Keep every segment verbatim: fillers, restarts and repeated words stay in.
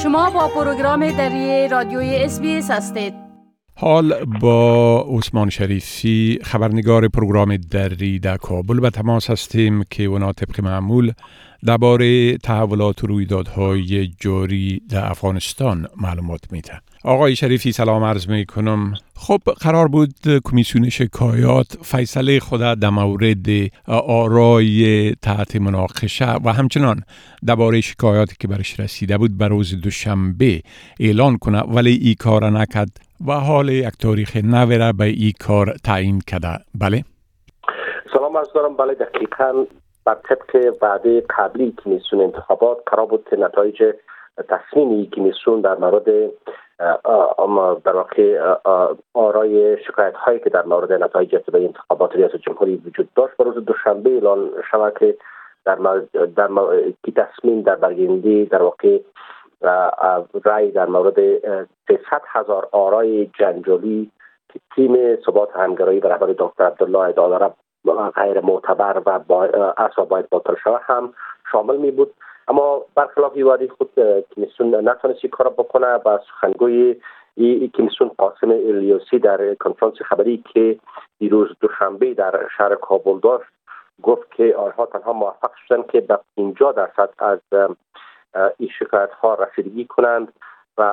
شما با پروگرام دری رادیوی اس بی اس هستید. حال با عثمان شریفی خبرنگار پروگرام دری در کابل به تماس هستیم که اونا طبق معمول درباره تحولات و رویدادهای جاری در افغانستان معلومات میده. آقای شریفی سلام عرض می کنم. خب قرار بود کمیسیون شکایات فیصله خود در مورد آرای تحت مناقشه و همچنان درباره شکایاتی که برش رسیده بود بر روز دوشنبه اعلان کنه، ولی این کار نکرد و حال یک تاریخ نو را به این کار تعیین کرده. بله سلام عرض دارم. بله دقیقاً بر طبق وعده قبلی کمیسیون انتخابات قرار بود که نتایج تصمیم کمیسیون در مورد در واقع آرای شکایت هایی که در مورد نتایج ابتدایی انتخابات ریاست جمهوری وجود داشت به روز دوشنبه اعلان شود که در مورد در مورد تصمیم در برگزیدگی در واقع رای در مورد سیصد هزار آرای جنجالی که تیم ثبات همگرایی به رهبری دکتر عبدالله عدالره غیر معتبر و با اصلا باید باطل شود هم شامل می بود. اما برخلاف وعده خود کمیسیون نتونست این کار بکنه و سخنگوی کمیسیون قاسم الیاسی در کنفرانس خبری که دیروز دوشنبه در شهر کابل داشت گفت که آنها تنها موفق شدن که به پنجاه درصد از این شکایت ها رسیدگی کنند و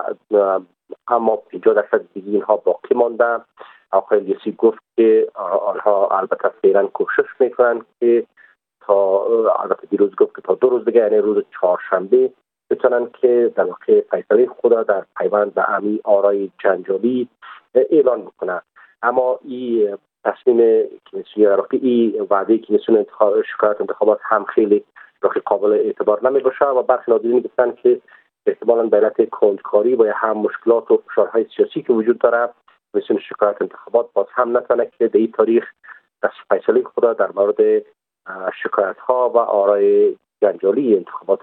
اما پنجاه درصد دیگه اینها باقی مانده. آقای الیاسی گفت که آنها البته فعلا کوشش میکنند که تا البته دیروز گفت که تا دو روز دیگه یعنی روز چهارشنبه بتونن که در واقع فیصله خود در پیوند به امی آرای جنجالی اعلان بکنه. اما این تصمیم کمیسیون در واقع این وعده کمیسیون انتخاب شکایت انتخابات هم خیلی راقی قابل اعتبار نمی باشه و برخی ناظرین گفتن که احتمالاً به علت کنجکاوی و یا هم مشکلات و فشارهای سیاسی که وجود داره کمیسیون شکایت انتخابات باز هم نتونه که در این تاریخ فیصله خود در مورد شکایت ها و آرای جنجالی انتخابات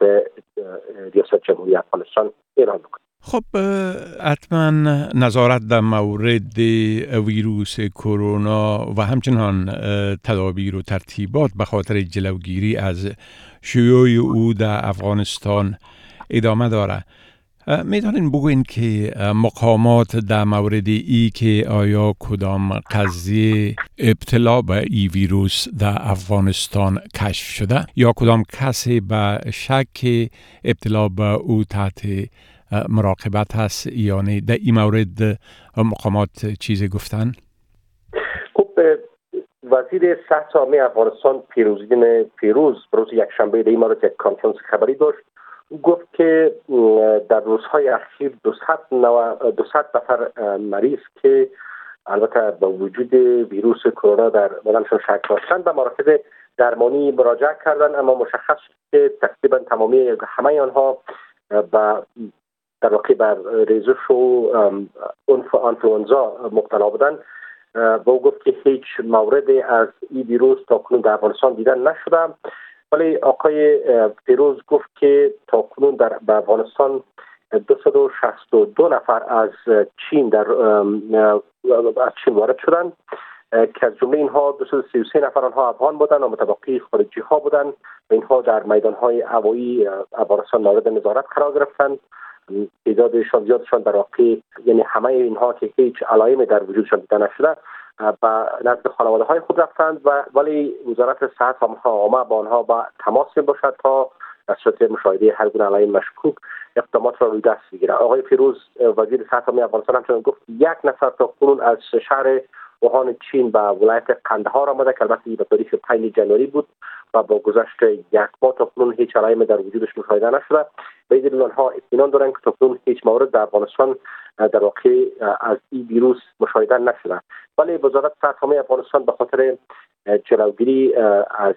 ریاست جمهوری افغانستان اعلان بکنه. خب حتما نظارت در مورد ویروس کرونا و همچنان تدابیر و ترتیبات به خاطر جلوگیری از شیوع او در افغانستان ادامه داره. میتونین بگوین که مقامات در مورد ای که آیا کدام قضیه ابتلا به ای ویروس در افغانستان کشف شده یا کدام کسی به شک ابتلا به او تحت مراقبت هست، یعنی در این مورد مقامات چیزی گفتن؟ خب وزیر صحت عامه افغانستان پیروزدین پیروز روز یک شنبه در این مورد یک کنفرانس خبری داشت. گفت که در روزهای اخیر دویست نفر مریض که البته با وجود ویروس کرونا در بدنشان شک داشتند به مراکز درمانی مراجعه کردند، اما مشخص شد که تقریبا تمامی همه آنها با در واقع بر ریزش و آنفلوانزا مبتلا بودند و او گفت که هیچ موردی از این ویروس تاکنون در افغانستان دیدن نشده. ولی آقای پیروز گفت که تاکنون در افغانستان دویست و شصت و دو نفر از چین در از چین وارد شدند که از جمله اینها دویست و سی و سه نفر آنها افغان بودند و متبقی خارجی ها بودند و اینها در میدان های هوایی افغانستان مورد نظارت قرار گرفتند. تعدادشان زیادشان در واقع یعنی همه اینها که هیچ علائمی در وجودشان دیده نشده و نزد خانواده های خود رفتند و ولی وزارت صحت عامه با آنها با تماس می باشد تا در صورت مشاهده هر گونه علائم مشکوک اقدامات را روی دست بگیرد. آقای فیروز وزیر صحت عامه افغانستان همچنین گفت یک نفر تا کنون از شهر ووهان چین به ولایت قندهار آمده که البته به تاریخ پنجم ژانویه بود و با گذشت یک ماه تا کنون هیچ علائمی در وجودش مشاهده نشده. به این دلیل آنها اطمینان دارند که تا کنون هیچ مورد در افغانستان در واقع از این ویروس مشاهده نشده. ولی وزارت صحت عامه افغانستان به خاطر جلوگیری از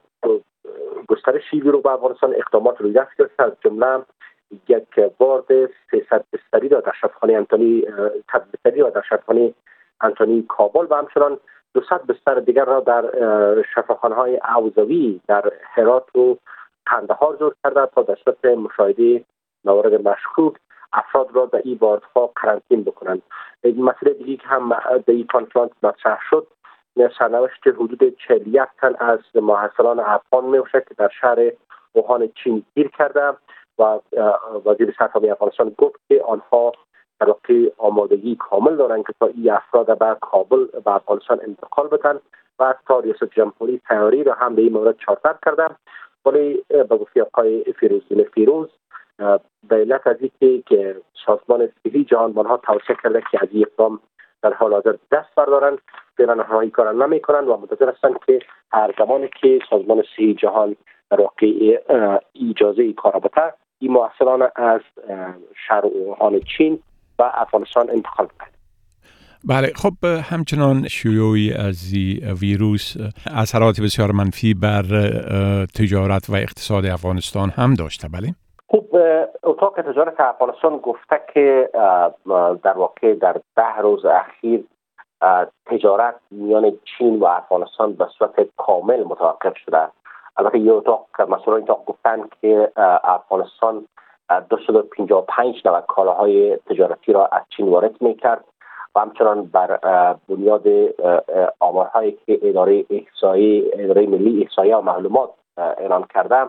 گسترش این ویروس به افغانستان اقدامات روی دست گرفته، از جمله یک وارد سیصد بستری را در شفاخانه انتونی تدبیری را در شفاخانه انتونی کابل و همچنان دویست بستر دیگر را در شفاخانه‌های اوزوی در هرات و قندهار جور کرده تا در صورت مشاهده موارد مشکوک افراد را در این واردها قرنطین بکنند. این مسئله دیگه که هم در این کنفرانس مطرح شد سرنوشت حدود چهل و یک تن از ماحصلان افغان می باشد که در شهر ووهان چین گیر کرده و وزیر سرسامی افغانستان گفت که آنها در واقع آمادگی کامل دارند که تا این افراد به کابل به افغانستان انتقال بدن و حتی ریاست جمهوری تیاری را هم به این مورد چارتر کرده. ولی به گفته آقای فیروزدین فیروز به علت از اینکه که سازمان صحی جهان آنها توصیه کرده که از این اقدام در حال حاضر دست بردارند، فعلا آنها این کار نمی کنند و منتظر هستند که هر زمانی که سازمان صحی جهان در واقع اجازه ای کار بده، این محصلان از شهران چین و افغانستان انتقال کنند. بله، خب همچنان شیوع از ویروس اثرات بسیار منفی بر تجارت و اقتصاد افغانستان هم داشته. بله. خب اتاق تجارت افغانستان گفته که در واقع در ده روز اخیر تجارت میان چین و افغانستان به صورت کامل متوقف شده. البته یه اتاق مسئولان اتاق گفتن که افغانستان دویست و پنجاه و پنج نوع کالاهای تجارتی را از چین وارد میکرد و همچنان بر بنیاد آمارهایی که اداره احصایی اداره ملی احصایی و معلومات اعلام کرده،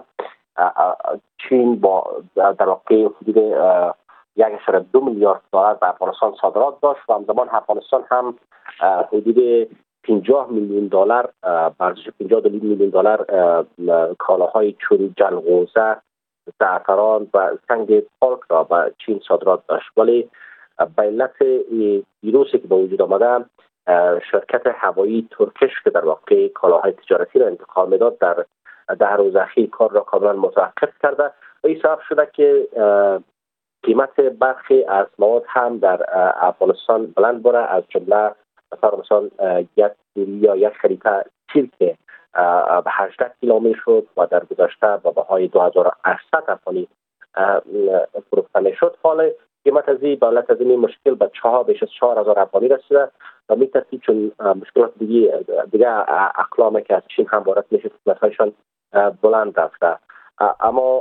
چین با در واقع حدود یک اشاره دو میلیارد دلار به افغانستان صادرات داشت و همزمان افغانستان هم حدود پنجاه میلیون دلار ارزش پنجاه میلیون دلار کالاهای چون جلغوزه، زعفران و سنگ پالک را به چین صادرات داشت. ولی به علت ویروسی که به وجود آمده، شرکت هوایی ترکش که در واقع کالاهای تجارتی را انتقال میداد در ده روز اخیر کار را کاملا متوقف کرده و این سبب شده که قیمت برخی از مواد هم در افغانستان بلند بره. از جمله مثلا یک یا یک خریطه تیر که به هجده کیلومتر شد و در گذشته با بهای دو هزار و هشتصد افغانی فروخته میشد، حال قیمت از این به علت از این مشکل به چهار بیش از چهار هزار افغانی رسیده و میترسید چون مشکلات دیگه دیگه اقلامی که از چین هم وارد میشه قیمت‌هایشان بلند رفته. اما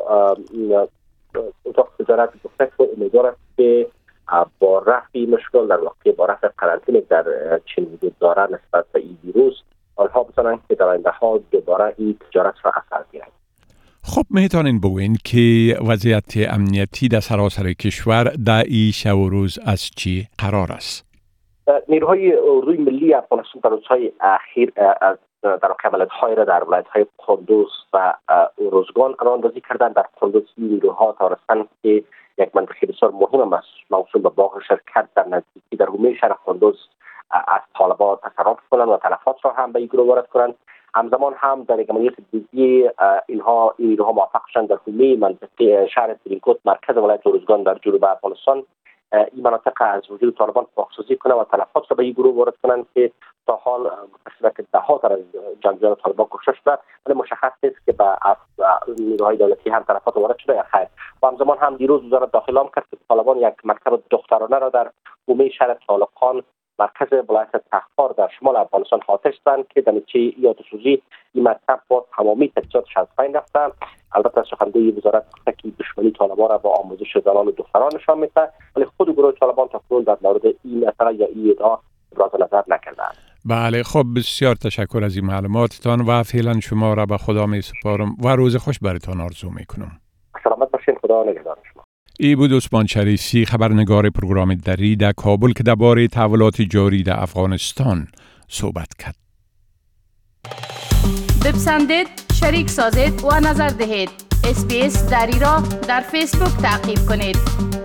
اتاق تجارت گفته که امیدوار است که با رفع مشکل در واقع با رفع قرنطینه در چین وجود داره نسبت به این ویروس، آنها بتونن که در آینده ها دوباره این تجارت را اثر گیرد. خب میتونین بگوین که وضعیت امنیتی در سراسر کشور در این شب و روز از چی قرار است؟ نیروهای اردوی ملی افغانستان در روزهای اخیر از در واقع عملیات‌های را در ولایت‌های قندوز و روزگان راهاندازی کردند. در قندوز نیروها توانستند که یک منطقه بسیار مهم موسوم به باغ شرکت در نزدیکی در حومه شهر قندوز از طالبان تصرف کنند و تلفات را هم به این گروه وارد کنند. همزمان هم در یک عملیات دیگه اینها این نیروها موفق شدند در حومه منطقه شهر ترینکوت مرکز ولایت روزگان در جنوب افغانستان این مناطق از وجود طالبان پاکسازی کنند و تلفات را به این گروه وارد کنند که تا حال متأسفانه ده ها از جنگجویان طالبان کشته شده، ولی مشخص نیست که به نیروهای دولتی هم تلفات وارد شده یا خیر. و همزمان هم دیروز وزارت داخله اعلام کرد که طالبان یک مکتب دخترانه را در حومه شهر طالقان مرکز ولایت تخار در شمال افغانستان خاطر شدند که در نتیجه این آتش‌سوزی این مکتب با تمامی تجهیزاتش از بین رفته. البته سخنگوی وزارت گفته که دشمنی طالبان را با آموزش زنان و دختران نشان میده، ولی خود گروه طالبان تاکنون در مورد این مسئله یا این ادعا ابراز نظر نکردند. بله، خب بسیار تشکر از این معلوماتتان و فعلا شما را به خدا می سپارم و روز خوش براتان آرزو میکنم. سلامت باشین، خدا نگهدار شما. ای بود عثمان شریفی، خبرنگار پروگرام دری در کابل که درباره تحولات جاری در افغانستان صحبت کرد. بپسندید، شریک سازید و نظر دهید. اس بی اس دری را در فیسبوک تعقیب کنید.